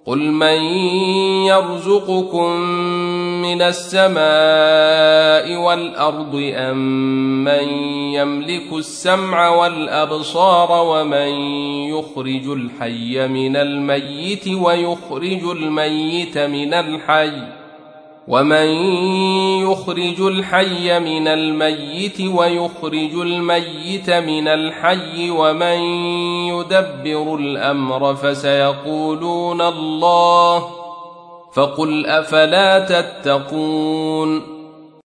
قل من يرزقكم من السماء والأرض أم من يملك السمع والأبصار ومن يخرج الحي من الميت ويخرج الميت من الحي ومن يدبر الأمر فسيقولون الله فقل أفلا تتقون